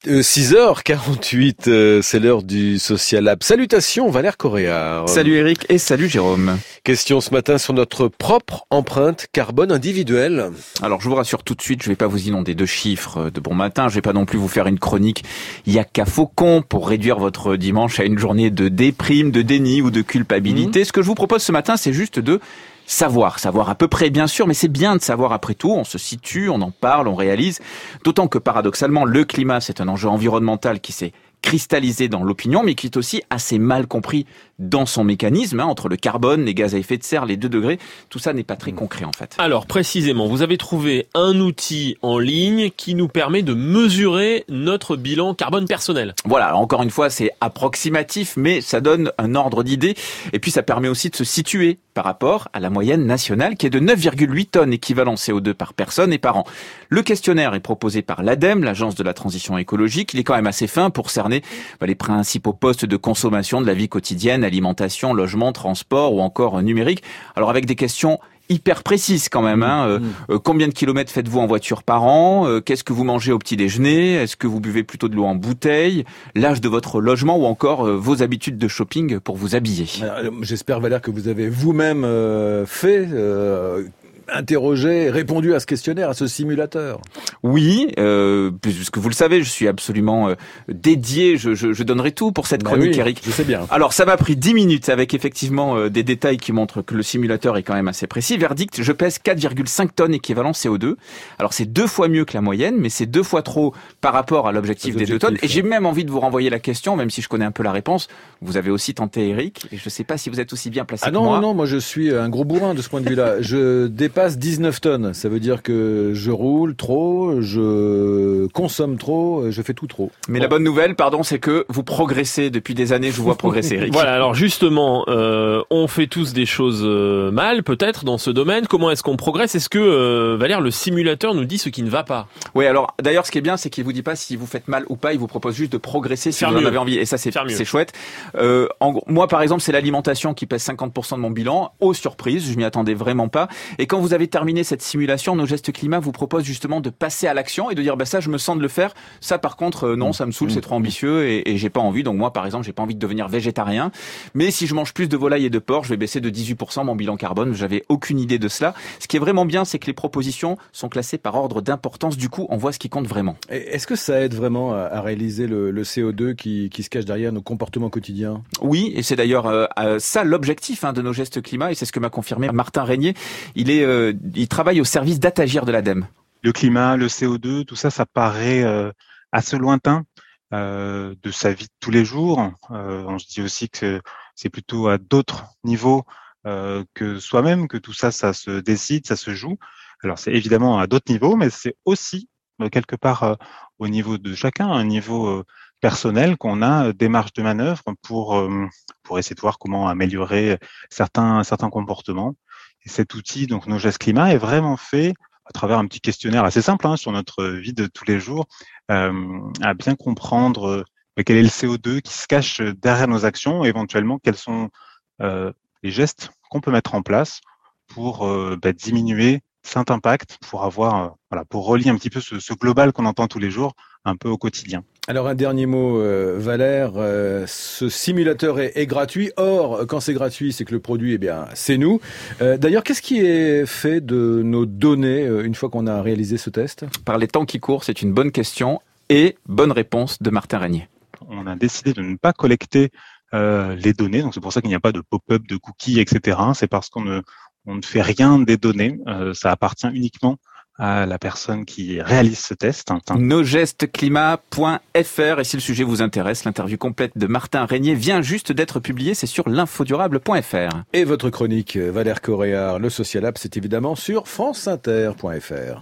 6h48, c'est l'heure du Social Lab. Salutations Valère Correa. Salut Eric et salut Jérôme. Question ce matin sur notre propre empreinte carbone individuelle. Alors je vous rassure tout de suite, je vais pas vous inonder de chiffres de bon matin, je vais pas non plus vous faire une chronique Yaka Faucon pour réduire votre dimanche à une journée de déprime, de déni ou de culpabilité. Ce que je vous propose ce matin, c'est juste de savoir à peu près bien sûr, mais c'est bien de savoir après tout, on se situe, on en parle, on réalise, d'autant que paradoxalement le climat c'est un enjeu environnemental qui s'est cristallisé dans l'opinion, mais qui est aussi assez mal compris dans son mécanisme, entre le carbone, les gaz à effet de serre, les 2 degrés, tout ça n'est pas très concret en fait. Alors précisément, vous avez trouvé un outil en ligne qui nous permet de mesurer notre bilan carbone personnel. Voilà, encore une fois c'est approximatif, mais ça donne un ordre d'idée, et puis ça permet aussi de se situer par rapport à la moyenne nationale qui est de 9,8 tonnes équivalent CO2 par personne et par an. Le questionnaire est proposé par l'ADEME, l'Agence de la transition écologique, il est quand même assez fin pour cerner les principaux postes de consommation de la vie quotidienne, alimentation, logement, transport ou encore numérique. Alors avec des questions hyper précises quand même. Combien de kilomètres faites-vous en voiture par an? Qu'est-ce que vous mangez au petit déjeuner? Est-ce que vous buvez plutôt de l'eau en bouteille? L'âge de votre logement ou encore vos habitudes de shopping pour vous habiller? Alors, j'espère Valère que vous avez vous-même interrogé, répondu à ce questionnaire, à ce simulateur. Oui, puisque vous le savez, je suis absolument dédié, je donnerai tout pour cette chronique, oui, Eric. Je sais bien. Alors, ça m'a pris 10 minutes avec effectivement des détails qui montrent que le simulateur est quand même assez précis. Verdict, je pèse 4,5 tonnes équivalent CO2. Alors, c'est 2 fois mieux que la moyenne, mais c'est 2 fois trop par rapport à l'objectif des 2 tonnes. Et j'ai même envie de vous renvoyer la question, même si je connais un peu la réponse. Vous avez aussi tenté, Eric, et je ne sais pas si vous êtes aussi bien placé que moi. Non, moi je suis un gros bourrin de ce point de vue-là. Je dépasse 19 tonnes. Ça veut dire que je roule trop, je consomme trop, je fais tout trop. Mais la bonne nouvelle, c'est que vous progressez depuis des années, je vous vois progresser, Eric. Voilà, alors justement, on fait tous des choses mal, peut-être, dans ce domaine. Comment est-ce qu'on progresse? Est-ce que, Valère, le simulateur nous dit ce qui ne va pas? Oui, alors, d'ailleurs, ce qui est bien, c'est qu'il vous dit pas si vous faites mal ou pas, il vous propose juste de progresser si vous en avez envie. Et ça, c'est chouette. Moi, par exemple, c'est l'alimentation qui pèse 50% de mon bilan. Aux surprises, je m'y attendais vraiment pas. Et quand vous avez terminé cette simulation, Nos Gestes Climat vous propose justement de passer à l'action et de dire ça je me sens de le faire, ça par contre non, ça me saoule, c'est trop ambitieux et j'ai pas envie. Donc moi par exemple j'ai pas envie de devenir végétarien, mais si je mange plus de volaille et de porc, je vais baisser de 18% mon bilan carbone. J'avais aucune idée de cela. Ce qui est vraiment bien, c'est que les propositions sont classées par ordre d'importance, du coup on voit ce qui compte vraiment. Est-ce que ça aide vraiment à réaliser le CO2 qui se cache derrière nos comportements quotidiens? Oui, et c'est d'ailleurs ça l'objectif de Nos Gestes Climat, et c'est ce que m'a confirmé Martin Régnier. Il travaille au service d'Atagir de l'ADEME. Le climat, le CO2, tout ça, ça paraît assez lointain de sa vie de tous les jours. On se dit aussi que c'est plutôt à d'autres niveaux que soi-même que tout ça, ça se décide, ça se joue. Alors c'est évidemment à d'autres niveaux, mais c'est aussi quelque part au niveau de chacun, un niveau personnel qu'on a des marges de manœuvre pour essayer de voir comment améliorer certains comportements. Et cet outil, donc Nos Gestes Climat, est vraiment fait à travers un petit questionnaire assez simple sur notre vie de tous les jours, à bien comprendre quel est le CO2 qui se cache derrière nos actions, et éventuellement quels sont les gestes qu'on peut mettre en place pour diminuer cet impact, pour avoir pour relier un petit peu ce global qu'on entend tous les jours un peu au quotidien. Alors un dernier mot, Valère, ce simulateur est gratuit. Or, quand c'est gratuit, c'est que le produit, c'est nous. D'ailleurs, qu'est-ce qui est fait de nos données une fois qu'on a réalisé ce test? Par les temps qui courent, c'est une bonne question et bonne réponse de Martin Régnier. On a décidé de ne pas collecter les données, donc c'est pour ça qu'il n'y a pas de pop-up, de cookies, etc. C'est parce qu'on ne fait rien des données. Ça appartient uniquement à la personne qui réalise ce test. Nosgestesclimat.fr, et si le sujet vous intéresse, l'interview complète de Martin Régnier vient juste d'être publiée, c'est sur l'infodurable.fr. Et votre chronique, Valère Correa, le Social Lab, c'est évidemment sur franceinter.fr.